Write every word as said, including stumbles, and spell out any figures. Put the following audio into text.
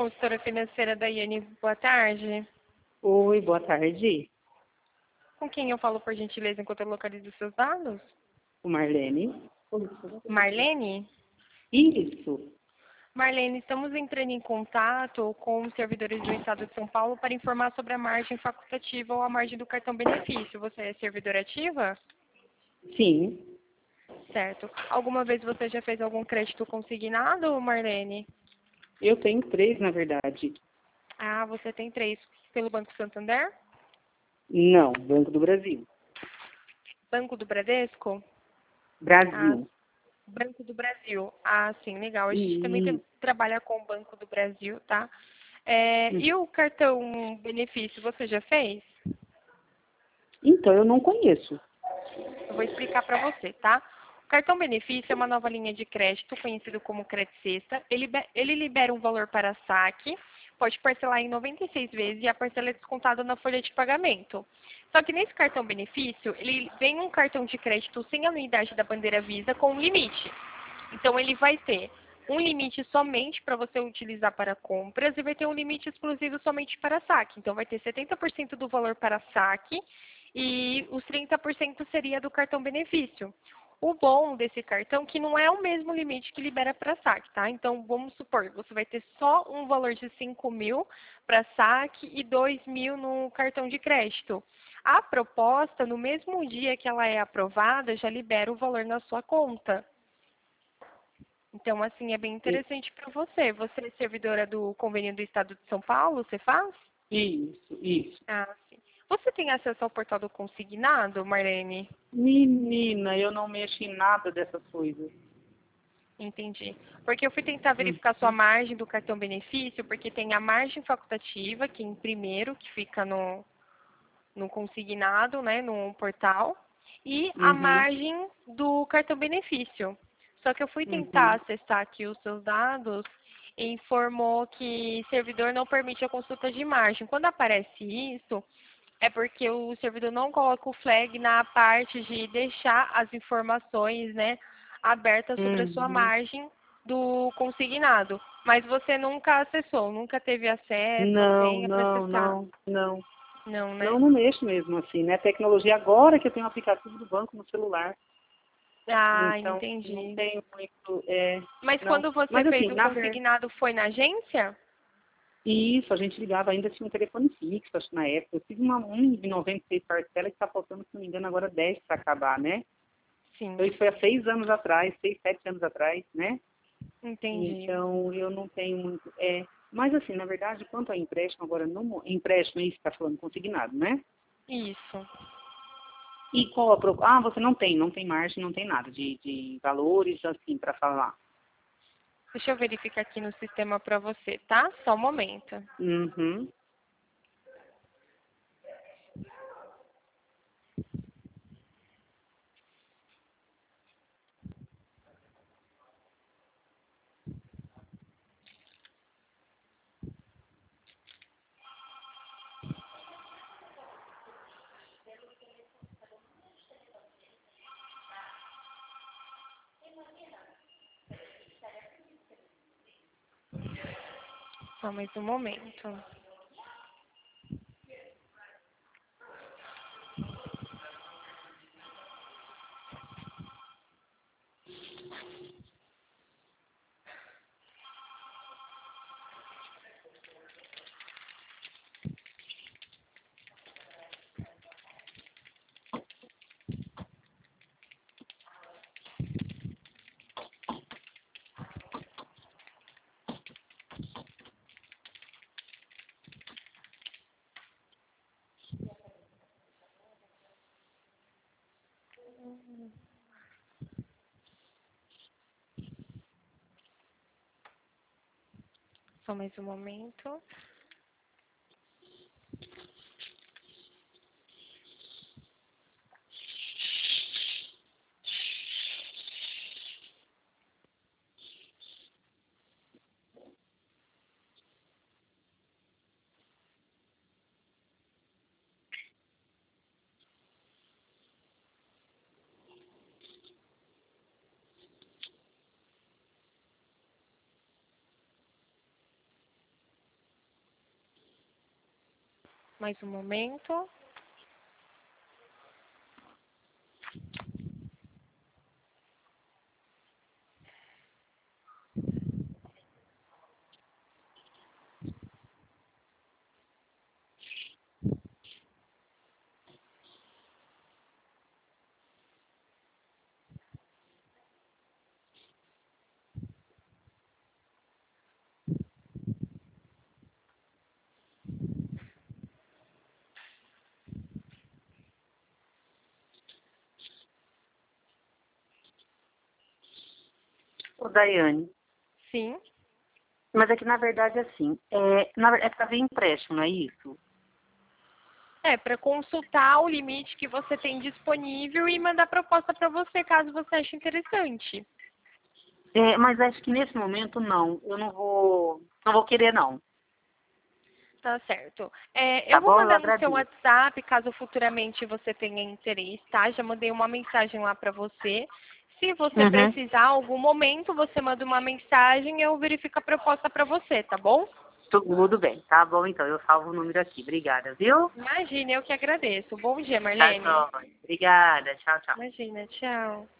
consultora financeira da Iane. Boa tarde. Oi, boa tarde. Com quem eu falo, por gentileza, enquanto eu localizo os seus dados? O Marlene. Marlene? Isso. Marlene, estamos entrando em contato com os servidores do Estado de São Paulo para informar sobre a margem facultativa ou a margem do cartão benefício. Você é servidora ativa? Sim. Certo. Alguma vez você já fez algum crédito consignado, Marlene? Eu tenho três, na verdade. Ah, você tem três. Pelo Banco Santander? Não, Banco do Brasil. Banco do Bradesco? Ah, Brasil. Banco do Brasil. Ah, sim, legal. A gente também tem- E... trabalha com o Banco do Brasil, tá? É, e o cartão benefício, você já fez? Então, eu não conheço. Eu vou explicar para você, tá? O cartão benefício é uma nova linha de crédito, conhecido como Crédito Sexta. Ele, be- ele libera um valor para saque, pode parcelar em noventa e seis vezes e a parcela é descontada na folha de pagamento. Só que nesse cartão benefício, ele vem um cartão de crédito sem anuidade da bandeira Visa com um limite. Então, ele vai ter um limite somente para você utilizar para compras e vai ter um limite exclusivo somente para saque. Então, vai ter setenta por cento do valor para saque e os trinta por cento seria do cartão benefício. O bom desse cartão é que não é o mesmo limite que libera para saque, tá? Então, vamos supor, você vai ter só um valor de cinco mil para saque e dois mil no cartão de crédito. A proposta, no mesmo dia que ela é aprovada, já libera o valor na sua conta. Então, assim, é bem interessante para você. Você é servidora do convênio do Estado de São Paulo, você faz? Isso, isso. Ah, sim. Você tem acesso ao portal do consignado, Marlene? Menina, eu não mexo em nada dessas coisas. Entendi. Porque eu fui tentar Hum. verificar sua margem do cartão benefício, porque tem a margem facultativa, que é em primeiro, que fica no, no consignado, né, no portal, e a Uhum. margem do cartão benefício. Só que eu fui tentar Uhum. acessar aqui os seus dados e informou que servidor não permite a consulta de margem. Quando aparece isso, é porque o servidor não coloca o flag na parte de deixar as informações, né, abertas sobre a sua Uhum. margem do consignado. Mas você nunca acessou, nunca teve acesso à Não, senha para não, acessar. não, não. Não, Não, né? não mexo mesmo assim, né? Tecnologia agora que eu tenho um aplicativo do banco no celular. Ah, Então, não entendi. tenho muito, é, Mas não. quando você Mas fez assim, o na verdade, consignado, foi na agência? isso, a gente ligava, ainda tinha um telefone fixo, acho que na época. Eu tive uma um de noventa e seis parcelas que está faltando, se não me engano, agora dez para acabar, né? Então Sim, isso foi há seis anos atrás, seis, sete anos atrás, né? entendi. Então eu não tenho muito. É, mas assim, na verdade, quanto a empréstimo, agora no mo- empréstimo, isso está falando consignado, né? Isso. E qual a pro... Ah, você não tem, não tem margem, não tem nada de, de valores assim para falar. Deixa eu verificar aqui no sistema para você, tá? Só um momento. Uhum. Só mais um momento. Só mais um momento. Mais um momento. Ô, Daiane. Sim. Mas é que, na verdade, assim, é, na, é para ver empréstimo, não é isso? É, para consultar o limite que você tem disponível e mandar proposta para você, caso você ache interessante. É, mas acho que nesse momento, não. Eu não vou, não vou querer, não. Tá certo. É, Tá eu vou bom? Eu mandar no seu agradeço. WhatsApp, caso futuramente você tenha interesse, tá? Já mandei uma mensagem lá para você. Se você Uhum. precisar, algum momento, você manda uma mensagem e eu verifico a proposta para você, tá bom? Tudo bem. Tá bom, então. Eu salvo o número aqui. Obrigada, viu? Imagina, eu que agradeço. Bom dia, Tá, Marlene. jóia. Obrigada. Tchau, tchau. Imagina, tchau.